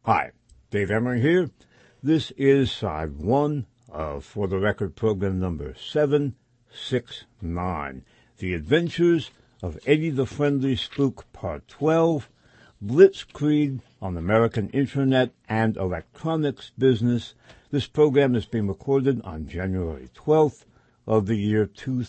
Hi, Dave Emory here. This is Side 1 of For the Record program number 769, The Adventures of Eddie the Friendly Spook, Part 12, Blitzkrieg on American Internet and Electronics Business. This program is being recorded on January 12th of the year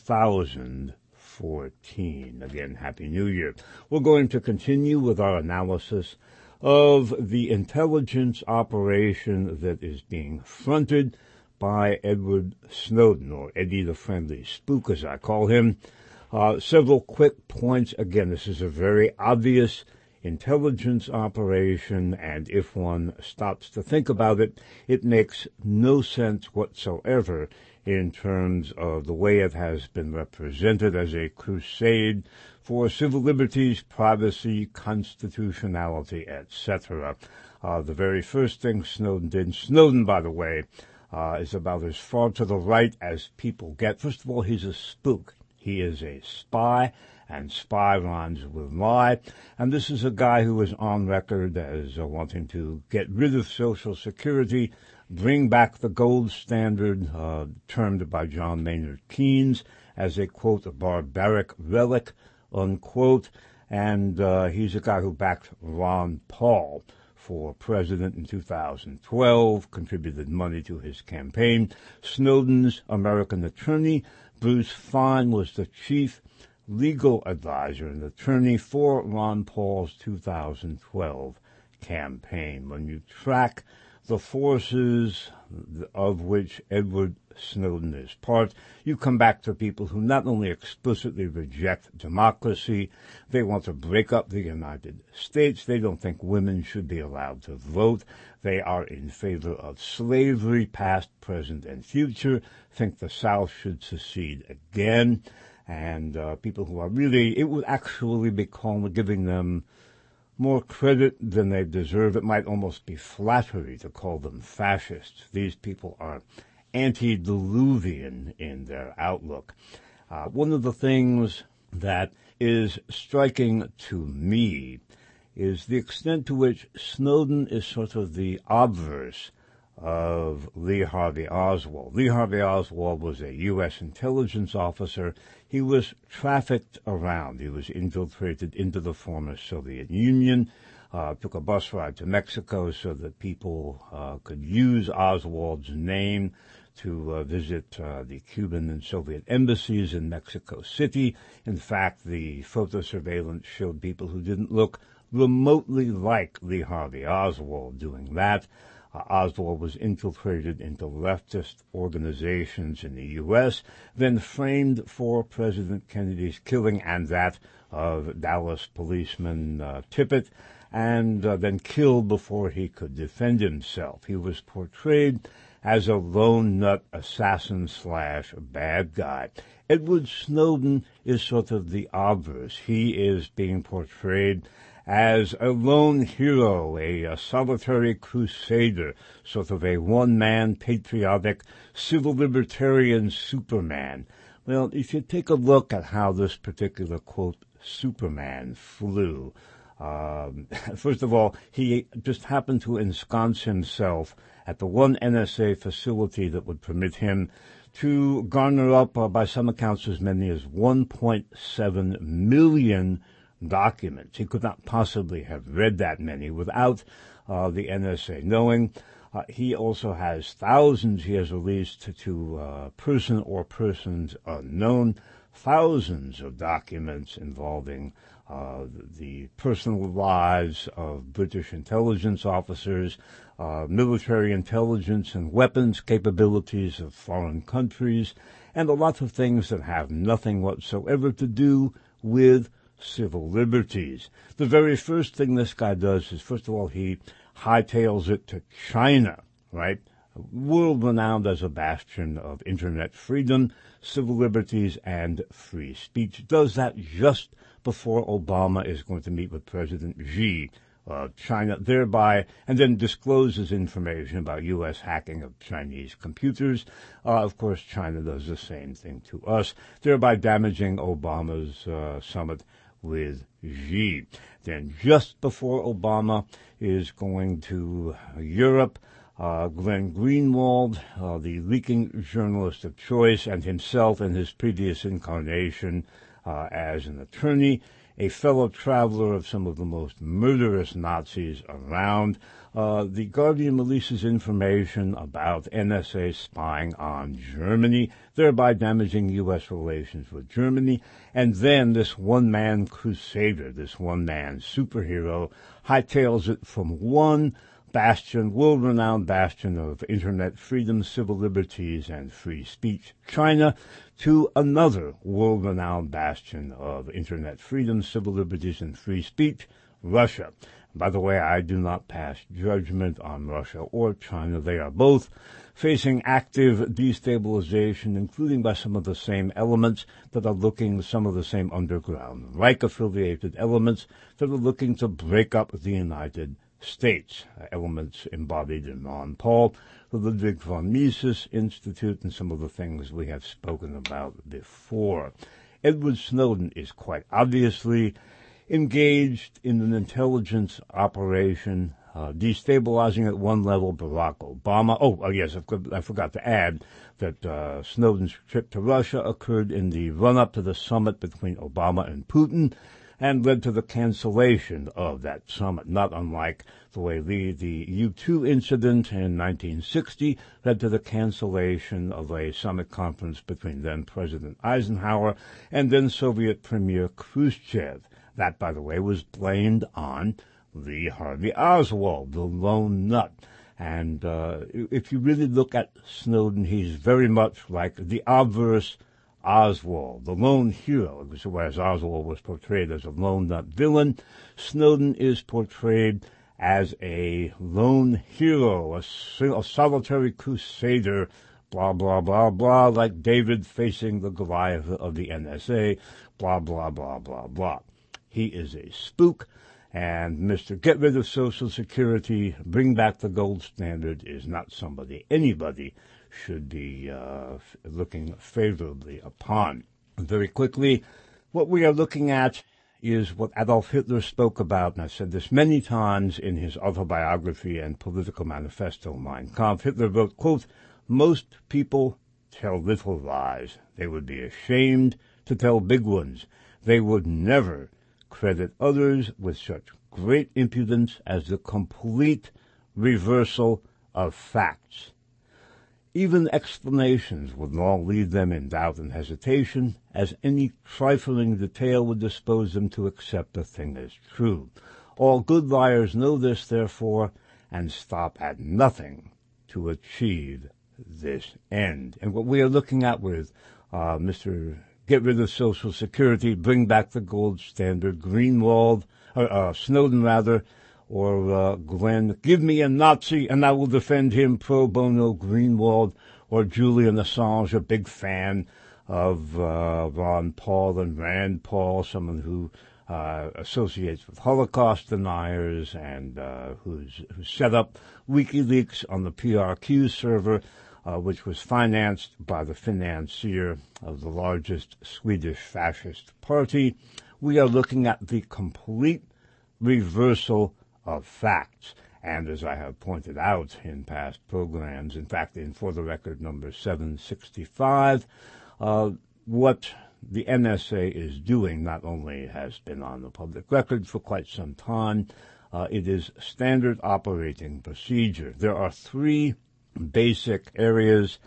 2014. Again, Happy New Year. We're going to continue with our analysis of the intelligence operation that is being fronted by Edward Snowden, or Eddie the Friendly Spook, as I call him. Several quick points. Again, this is a very obvious intelligence operation, and if one stops to think about it, it makes no sense whatsoever in terms of the way it has been represented as a crusade for civil liberties, privacy, constitutionality, etc. The very first thing Snowden did, Snowden, by the way, is about as far to the right as people get. First of all, he's a spook. He is a spy, and spy rhymes with lie. And this is a guy who is on record as wanting to get rid of Social Security, bring back the gold standard, termed by John Maynard Keynes as a, quote, a barbaric relic, unquote. And he's a guy who backed Ron Paul for president in 2012, contributed money to his campaign. Snowden's American attorney, Bruce Fein, was the chief legal advisor and attorney for Ron Paul's 2012 campaign. When you track the forces of which Edward Snowden is part, you come back to people who not only explicitly reject democracy, they want to break up the United States. They don't think women should be allowed to vote. They are in favor of slavery, past, present, and future, think the South should secede again. And people who are really, it would actually be giving them more credit than they deserve. It might almost be flattery to call them fascists. These people are antediluvian in their outlook. One of the things that is striking to me is the extent to which Snowden is sort of the obverse of Lee Harvey Oswald. Lee Harvey Oswald was a U.S. intelligence officer. He was trafficked around. He was infiltrated into the former Soviet Union, took a bus ride to Mexico so that people could use Oswald's name to visit the Cuban and Soviet embassies in Mexico City. In fact, the photo surveillance showed people who didn't look remotely like Lee Harvey Oswald doing that. Oswald was infiltrated into leftist organizations in the U.S., then framed for President Kennedy's killing and that of Dallas policeman Tippit, and then killed before he could defend himself. He was portrayed as a lone nut assassin / bad guy. Edward Snowden is sort of the obverse. He is being portrayed as a lone hero, a solitary crusader, sort of a one-man patriotic civil libertarian Superman. Well, if you take a look at how this particular, quote, Superman flew, first of all, he just happened to ensconce himself at the one NSA facility that would permit him to garner up, by some accounts, as many as 1.7 million documents. He could not possibly have read that many without the NSA knowing. He also has thousands he has released to person or persons unknown, thousands of documents involving the personal lives of British intelligence officers, military intelligence and weapons capabilities of foreign countries, and a lot of things that have nothing whatsoever to do with civil liberties. The very first thing this guy does is, first of all, he hightails it to China, right? World-renowned as a bastion of internet freedom, civil liberties, and free speech. Does that just before Obama is going to meet with President Xi of China, thereby, and then discloses information about U.S. hacking of Chinese computers. Of course, China does the same thing to us, thereby damaging Obama's summit with Xi. Then just before Obama is going to Europe, Glenn Greenwald, the leaking journalist of choice, and himself in his previous incarnation as an attorney, a fellow traveler of some of the most murderous Nazis around. The Guardian releases information about NSA spying on Germany, thereby damaging U.S. relations with Germany. And then this one-man crusader, this one-man superhero, hightails it from one bastion, world-renowned bastion of internet freedom, civil liberties, and free speech, China, to another world-renowned bastion of internet freedom, civil liberties, and free speech, Russia. By the way, I do not pass judgment on Russia or China. They are both facing active destabilization, including by some of the same elements that are looking, some of the same underground Reich-affiliated elements that are looking to break up the United States, elements embodied in Ron Paul, the Ludwig von Mises Institute, and some of the things we have spoken about before. Edward Snowden is quite obviously engaged in an intelligence operation, destabilizing at one level Barack Obama. Oh, yes, I forgot to add that Snowden's trip to Russia occurred in the run-up to the summit between Obama and Putin, and led to the cancellation of that summit, not unlike the way the U-2 incident in 1960 led to the cancellation of a summit conference between then President Eisenhower and then Soviet Premier Khrushchev. That, by the way, was blamed on Lee Harvey Oswald, the lone nut. And if you really look at Snowden, he's very much like the obverse Oswald, the lone hero, whereas Oswald was portrayed as a lone nut villain. Snowden is portrayed as a lone hero, a solitary crusader, blah, blah, blah, blah, like David facing the Goliath of the NSA, blah, blah, blah, blah, blah. He is a spook, and Mr. Get Rid of Social Security, Bring Back the Gold Standard is not somebody anybody should be looking favorably upon. Very quickly, what we are looking at is what Adolf Hitler spoke about, and I've said this many times in his autobiography and political manifesto, Mein Kampf. Hitler wrote, quote, "Most people tell little lies. They would be ashamed to tell big ones. They would never credit others with such great impudence as the complete reversal of facts. Even explanations would now leave them in doubt and hesitation, as any trifling detail would dispose them to accept the thing as true. All good liars know this, therefore, and stop at nothing to achieve this end." And what we are looking at with Mr. Get Rid of Social Security, Bring Back the Gold Standard, Snowden rather, or Glenn, give me a Nazi and I will defend him, pro bono Greenwald, or Julian Assange, a big fan of Ron Paul and Rand Paul, someone who associates with Holocaust deniers and who set up WikiLeaks on the PRQ server, which was financed by the financier of the largest Swedish fascist party. We are looking at the complete reversal of facts. And as I have pointed out in past programs, in fact, in For the Record number 765, what the NSA is doing not only has been on the public record for quite some time, it is standard operating procedure. There are three basic areas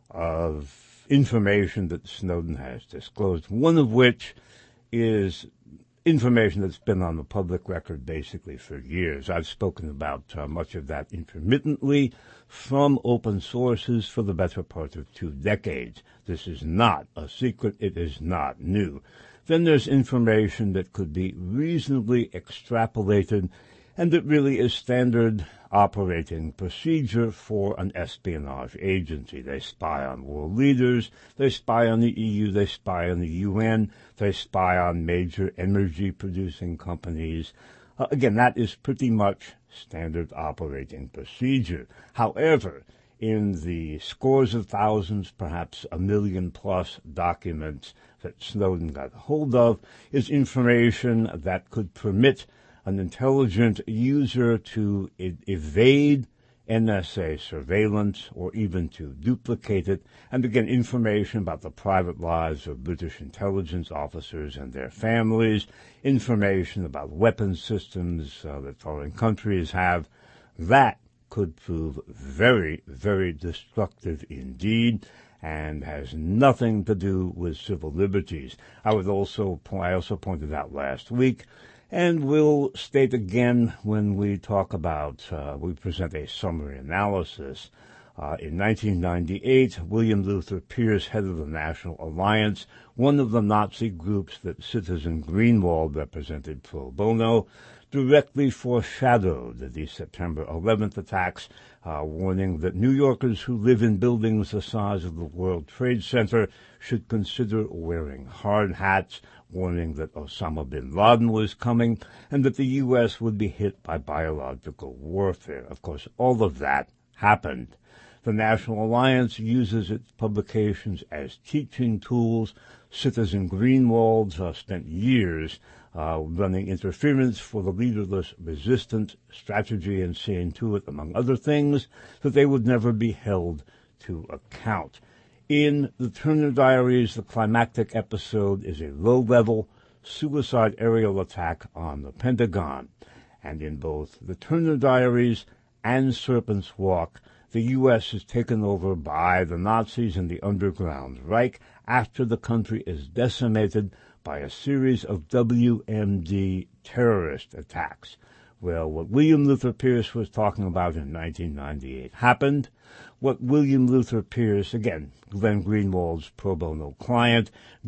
of information that Snowden has disclosed, one of which is information that's been on the public record basically for years. I've spoken about much of that intermittently from open sources for the better part of 2 decades. This is not a secret. It is not new. Then there's information that could be reasonably extrapolated, and it really is standard operating procedure for an espionage agency. They spy on world leaders, they spy on the EU, they spy on the UN, they spy on major energy-producing companies. Again, that is pretty much standard operating procedure. However, in the scores of thousands, perhaps 1 million plus documents that Snowden got hold of, is information that could permit an intelligent user to evade NSA surveillance or even to duplicate it, and again, information about the private lives of British intelligence officers and their families, information about weapons systems that foreign countries have. That could prove very, very destructive indeed, and has nothing to do with civil liberties. I also pointed out last week, and will state again when we talk about, we present a summary analysis. In 1998, William Luther Pierce, head of the National Alliance, one of the Nazi groups that Citizen Greenwald represented pro bono, directly foreshadowed the September 11th attacks, warning that New Yorkers who live in buildings the size of the World Trade Center should consider wearing hard hats, warning that Osama bin Laden was coming, and that the U.S. would be hit by biological warfare. Of course, all of that happened. The National Alliance uses its publications as teaching tools. Citizen Greenwald spent years running interference for the leaderless resistance strategy and seeing to it, among other things, that they would never be held to account. In the Turner Diaries, the climactic episode is a low-level suicide aerial attack on the Pentagon. And in both the Turner Diaries and Serpent's Walk, the U.S. is taken over by the Nazis and the Underground Reich after the country is decimated by a series of WMD terrorist attacks. Well, what William Luther Pierce was talking about in 1998 happened. What William Luther Pierce, again, Glenn Greenwald's pro bono client,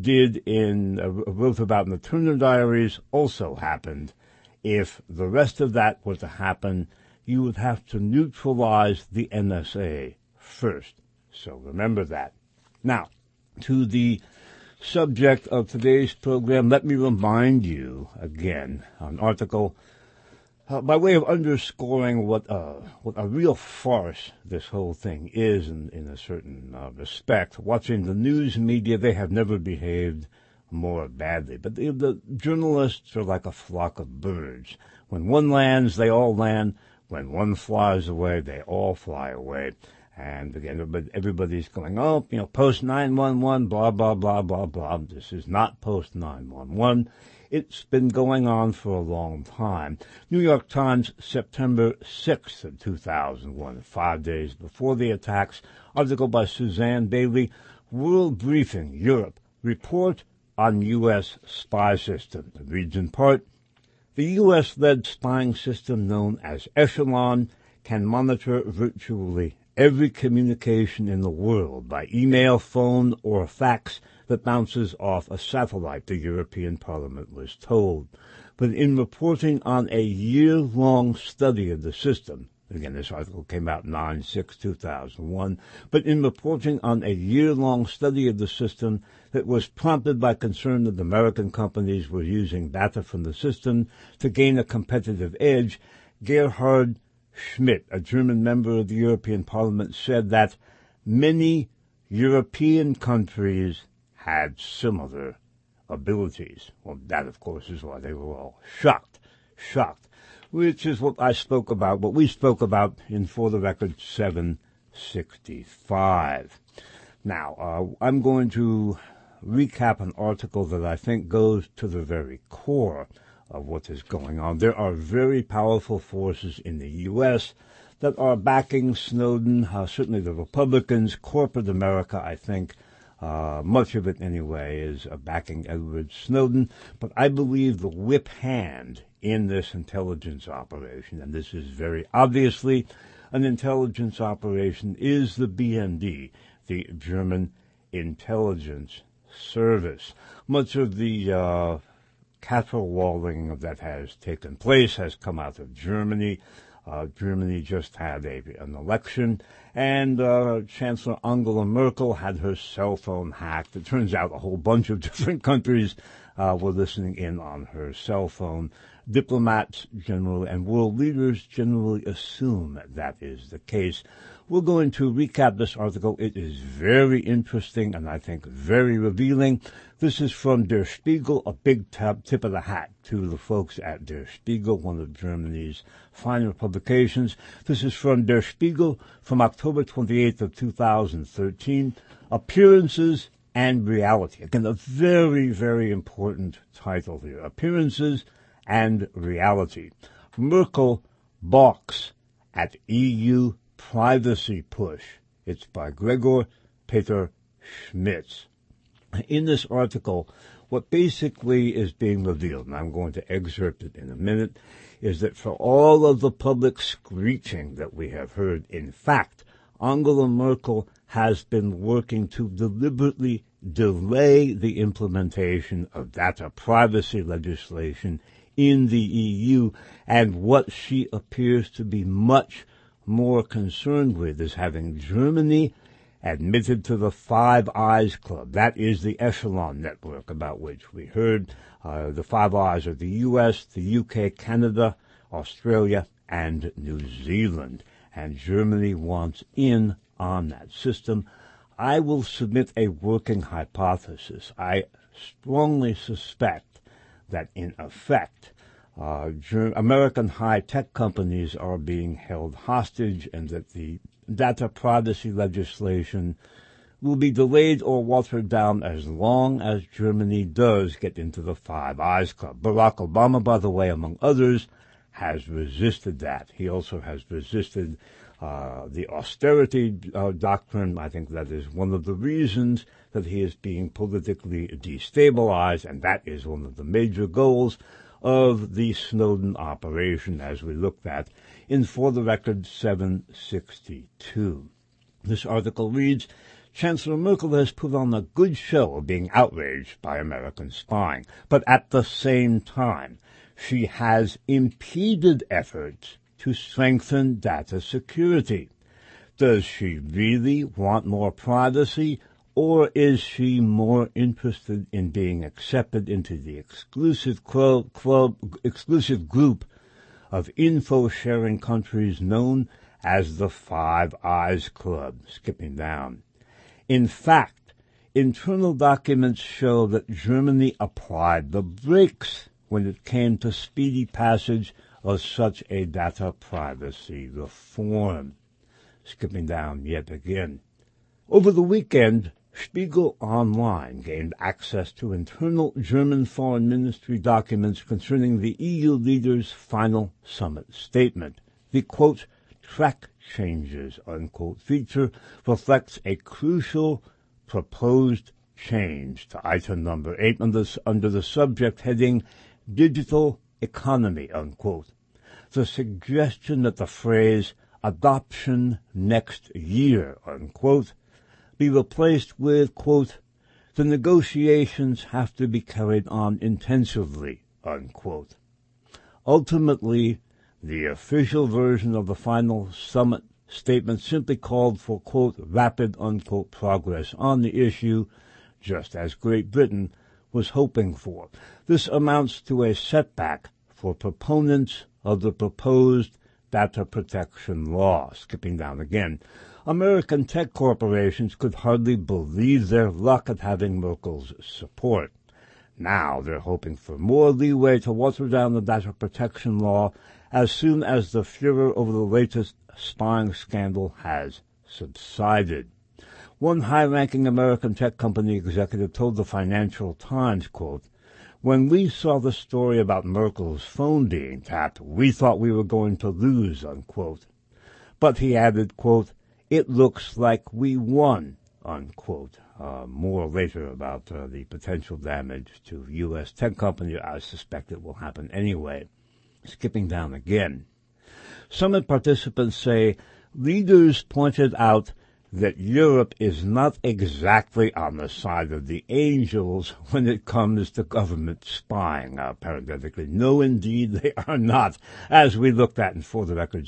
wrote about in the Turner Diaries also happened. If the rest of that were to happen, you would have to neutralize the NSA first. So remember that. Now, to the subject of today's program, let me remind you again an article by way of underscoring what a real farce this whole thing is in a certain respect. Watching the news media, they have never behaved more badly. But the journalists are like a flock of birds. When one lands, they all land. When one flies away, they all fly away. And again, everybody's going, post 911, blah, blah, blah, blah, blah. This is not post 911. It's been going on for a long time. New York Times, September 6th of 2001, 5 days before the attacks, article by Suzanne Bailey, World Briefing, Europe, report on U.S. spy system. It reads in part, the U.S.-led spying system known as Echelon can monitor virtually every communication in the world by email, phone, or fax that bounces off a satellite, the European Parliament was told. But in reporting on a year-long study of the system, again, this article came out 9/6/2001, but in reporting on a year-long study of the system that was prompted by concern that American companies were using data from the system to gain a competitive edge, Gerhard Schmidt, a German member of the European Parliament, said that many European countries had similar abilities. Well, that, of course, is why they were all shocked, which is what we spoke about in For the Record 765. Now, I'm going to recap an article that I think goes to the very core of what is going on. There are very powerful forces in the U.S. that are backing Snowden, certainly the Republicans, corporate America, I think, much of it anyway, is backing Edward Snowden. But I believe the whip hand in this intelligence operation, and this is very obviously an intelligence operation, is the BND, the German Intelligence Service. Much of the caterwauling that has taken place has come out of Germany. Germany just had an election, and Chancellor Angela Merkel had her cell phone hacked. It turns out a whole bunch of different countries were listening in on her cell phone. Diplomats generally and world leaders generally assume that is the case. We're going to recap this article. It is very interesting and I think very revealing. This is from Der Spiegel, a big tip of the hat to the folks at Der Spiegel, one of Germany's finer publications. This is from Der Spiegel from October 28th of 2013. Appearances and Reality. Again, a very, very important title here. Appearances and Reality. Merkel balks at EU privacy push. It's by Gregor Peter Schmitz. In this article, what basically is being revealed, and I'm going to excerpt it in a minute, is that for all of the public screeching that we have heard, in fact, Angela Merkel has been working to deliberately delay the implementation of data privacy legislation in the EU, and what she appears to be much more concerned with is having Germany admitted to the Five Eyes Club. That is the echelon network about which we heard. The Five Eyes are the US, the UK, Canada, Australia, and New Zealand. And Germany wants in on that system. I will submit a working hypothesis. I strongly suspect that, in effect, American high-tech companies are being held hostage and that the data privacy legislation will be delayed or watered down as long as Germany does get into the Five Eyes Club. Barack Obama, by the way, among others, has resisted that. He also has resisted the austerity doctrine. I think that is one of the reasons that he is being politically destabilized, and that is one of the major goals of the Snowden operation, as we looked at in For the Record 762. This article reads, Chancellor Merkel has put on a good show of being outraged by American spying, but at the same time, she has impeded efforts to strengthen data security. Does she really want more privacy, or is she more interested in being accepted into the exclusive exclusive group of info-sharing countries known as the Five Eyes Club? Skipping down. In fact, internal documents show that Germany applied the brakes when it came to speedy passage of such a data privacy reform. Skipping down yet again. Over the weekend, Spiegel Online gained access to internal German Foreign Ministry documents concerning the EU leaders' final summit statement. The, quote, track changes, unquote, feature reflects a crucial proposed change to item number 8 under the subject heading Digital Economy, unquote. The suggestion that the phrase adoption next year, unquote, be replaced with, quote, the negotiations have to be carried on intensively, unquote. Ultimately, the official version of the final summit statement simply called for, quote, rapid, unquote, progress on the issue, just as Great Britain was hoping for. This amounts to a setback for proponents of the proposed data protection law. Skipping down again. American tech corporations could hardly believe their luck at having Merkel's support. Now they're hoping for more leeway to water down the data protection law as soon as the furor over the latest spying scandal has subsided. One high-ranking American tech company executive told the Financial Times, quote, when we saw the story about Merkel's phone being tapped, we thought we were going to lose, unquote. But he added, quote, it looks like we won, unquote. More later about the potential damage to U.S. tech company. I suspect it will happen anyway. Skipping down again. Summit participants say leaders pointed out that Europe is not exactly on the side of the angels when it comes to government spying. Parenthetically, no, indeed, they are not, as we looked at in For the Record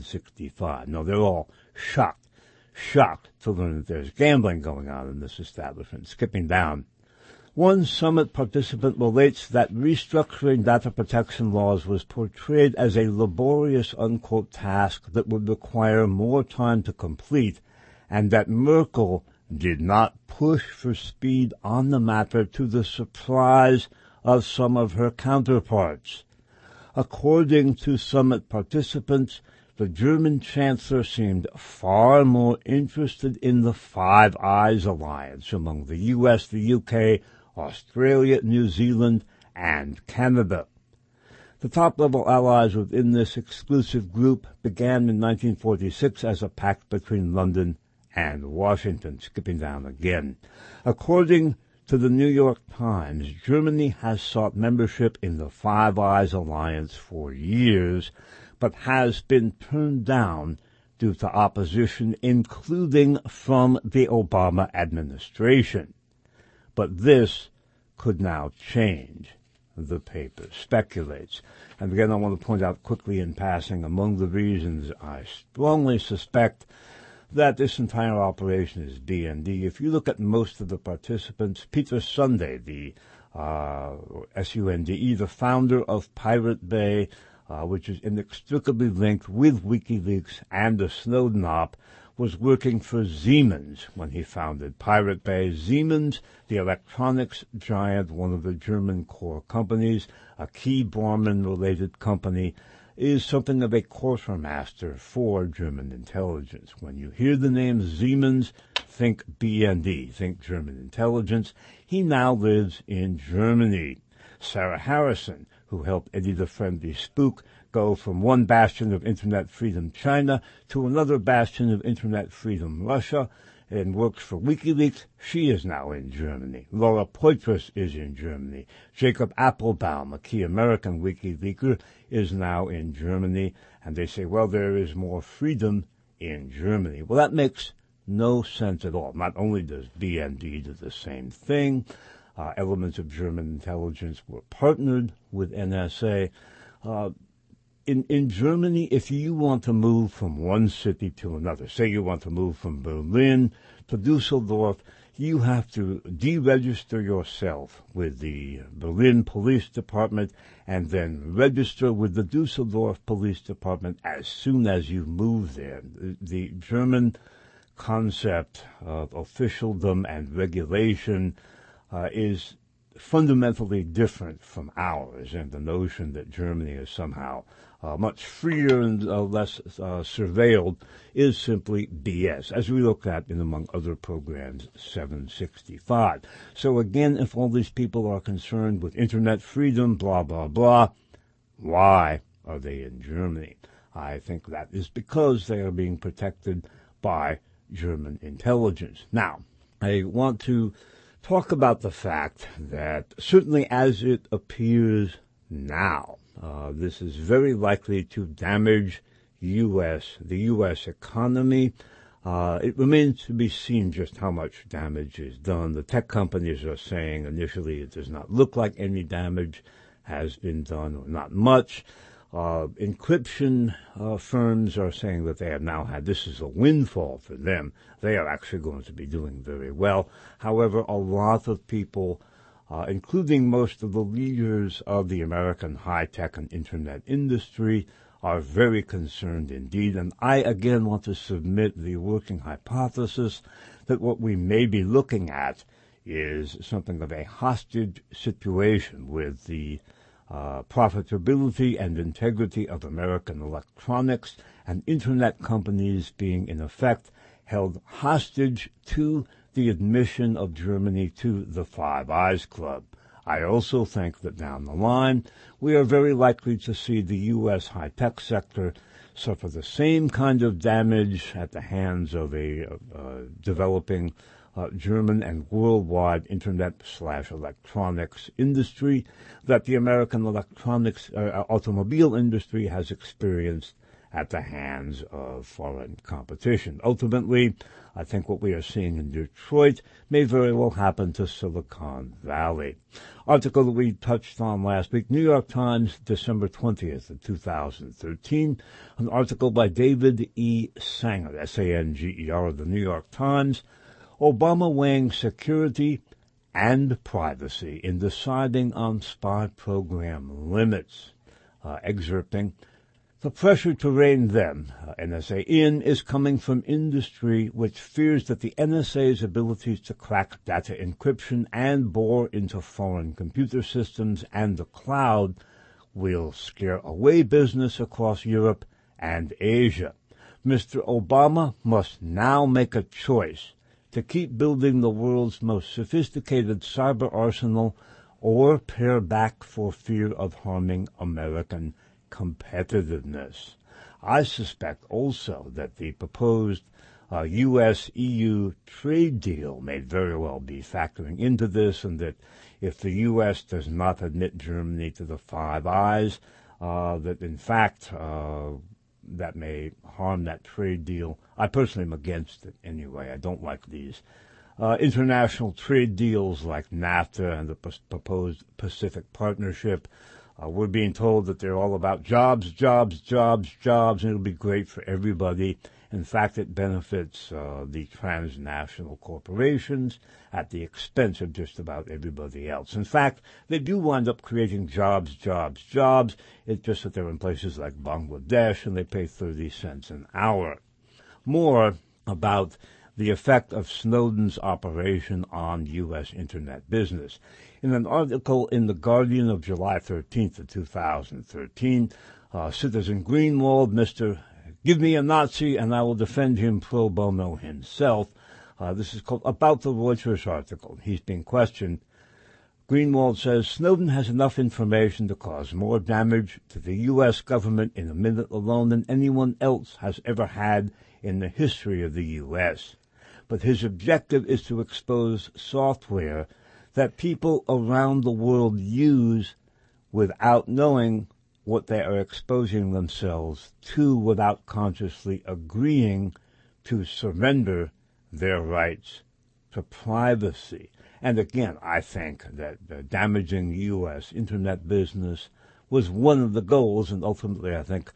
765. No, they're all shocked to learn that there's gambling going on in this establishment. Skipping down. One summit participant relates that restructuring data protection laws was portrayed as a laborious, unquote, task that would require more time to complete, and that Merkel did not push for speed on the matter to the surprise of some of her counterparts. According to summit participants, the German chancellor seemed far more interested in the Five Eyes alliance among the U.S., the U.K., Australia, New Zealand, and Canada. The top-level allies within this exclusive group began in 1946 as a pact between London and Washington. Skipping down again. According to the New York Times, Germany has sought membership in the Five Eyes alliance for years, but has been turned down due to opposition, including from the Obama administration. But this could now change, the paper speculates. And again, I want to point out quickly in passing, among the reasons I strongly suspect that this entire operation is BND. If you look at most of the participants, Peter Sunde, the SUNDE, the founder of Pirate Bay, which is inextricably linked with WikiLeaks and the Snowden op, was working for Siemens when he founded Pirate Bay. Siemens, the electronics giant, one of the German core companies, a key Bormann-related company, is something of a quartermaster for German intelligence. When you hear the name Siemens, think BND, think German intelligence. He now lives in Germany. Sarah Harrison, who helped Eddie the Friendly Spook go from one bastion of Internet freedom, China, to another bastion of Internet freedom, Russia, and works for WikiLeaks, she is now in Germany. Laura Poitras is in Germany. Jacob Appelbaum, a key American WikiLeaker, is now in Germany. And they say, well, there is more freedom in Germany. Well, that makes no sense at all. Not only does BND do the same thing, elements of German intelligence were partnered with NSA. In Germany, if you want to move from one city to another, say you want to move from Berlin to Dusseldorf, you have to deregister yourself with the Berlin Police Department and then register with the Dusseldorf Police Department as soon as you move there. The German concept of officialdom and regulation is fundamentally different from ours, and the notion that Germany is somehow much freer and less surveilled is simply BS, as we looked at in, among other programs, 765. So again, if all these people are concerned with Internet freedom, blah, blah, blah, why are they in Germany? I think that is because they are being protected by German intelligence. Now, I want to talk about the fact that certainly as it appears now, this is very likely to damage the U.S. economy. It remains to be seen just how much damage is done. The tech companies are saying initially it does not look like any damage has been done, or not much. Encryption firms are saying that they have now had, this is a windfall for them. They are actually going to be doing very well. However, a lot of people, including most of the leaders of the American high-tech and Internet industry, are very concerned indeed. And I, again, want to submit the working hypothesis that what we may be looking at is something of a hostage situation with the profitability and integrity of American electronics and Internet companies being, in effect, held hostage to the admission of Germany to the Five Eyes Club. I also think that down the line, we are very likely to see the U.S. high-tech sector suffer the same kind of damage at the hands of a developing German and worldwide Internet/electronics industry that the American electronics automobile industry has experienced at the hands of foreign competition. Ultimately, I think what we are seeing in Detroit may very well happen to Silicon Valley. Article that we touched on last week, New York Times, December 20th of 2013, an article by David E. Sanger, Sanger of the New York Times, Obama weighing security and privacy in deciding on spy program limits, excerpting, "The pressure to rein them, NSA, in is coming from industry which fears that the NSA's abilities to crack data encryption and bore into foreign computer systems and the cloud will scare away business across Europe and Asia. Mr. Obama must now make a choice to keep building the world's most sophisticated cyber arsenal or pare back for fear of harming American competitiveness." I suspect also that the proposed U.S.-EU trade deal may very well be factoring into this, and that if the U.S. does not admit Germany to the Five Eyes, that in fact that may harm that trade deal. I personally am against it anyway. I don't like these international trade deals like NAFTA and the proposed Pacific Partnership. We're being told that they're all about jobs, jobs, jobs, jobs, and it'll be great for everybody. In fact, it benefits the transnational corporations at the expense of just about everybody else. In fact, they do wind up creating jobs, jobs, jobs. It's just that they're in places like Bangladesh, and they pay 30 cents an hour. More about the effect of Snowden's operation on U.S. Internet business. In an article in The Guardian of July 13th of 2013, Citizen Greenwald, Mr. "Give me a Nazi and I will defend him pro bono" himself. This is called About the Reuters article. He's being questioned. Greenwald says, "Snowden has enough information to cause more damage to the U.S. government in a minute alone than anyone else has ever had in the history of the U.S. But his objective is to expose software that people around the world use without knowing what they are exposing themselves to, without consciously agreeing to surrender their rights to privacy." And again, I think that damaging U.S. Internet business was one of the goals, and ultimately I think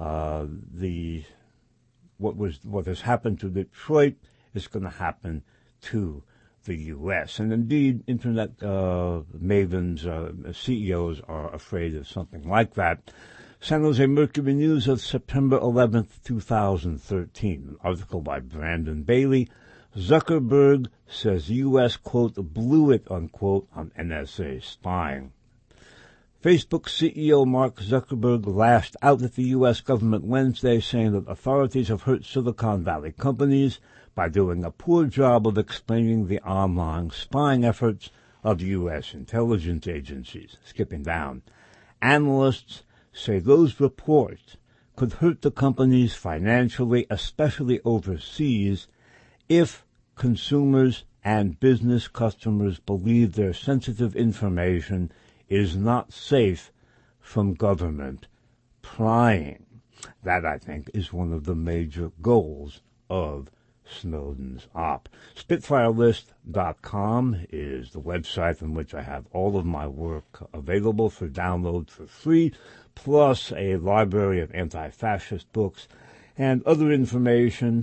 what has happened to Detroit is going to happen to the U.S. And indeed, Internet mavens, CEOs are afraid of something like that. San Jose Mercury News of September 11th, 2013, an article by Brandon Bailey. Zuckerberg says U.S., quote, "blew it," unquote, on NSA spying. Facebook CEO Mark Zuckerberg lashed out at the U.S. government Wednesday, saying that authorities have hurt Silicon Valley companies by doing a poor job of explaining the online spying efforts of U.S. intelligence agencies. Skipping down. Analysts say those reports could hurt the companies financially, especially overseas, if consumers and business customers believe their sensitive information is not safe from government prying. That, I think, is one of the major goals of Snowden's op. SpitfireList.com is the website on which I have all of my work available for download for free, plus a library of anti-fascist books and other information.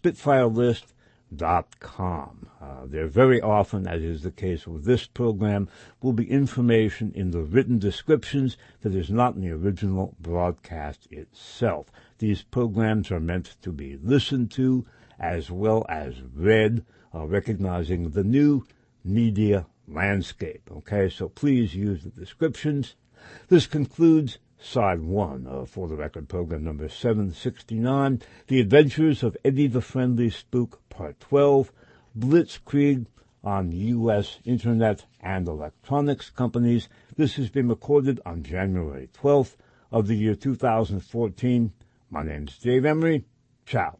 SpitfireList.com. There very often, as is the case with this program, will be information in the written descriptions that is not in the original broadcast itself. These programs are meant to be listened to as well as read, recognizing the new media landscape. Okay, so please use the descriptions. This concludes Side 1 of For the Record program number 769, The Adventures of Eddie the Friendly Spook, Part 12, Blitzkrieg on U.S. Internet and Electronics Companies. This has been recorded on January 12th of the year 2014. My name's Dave Emery. Ciao.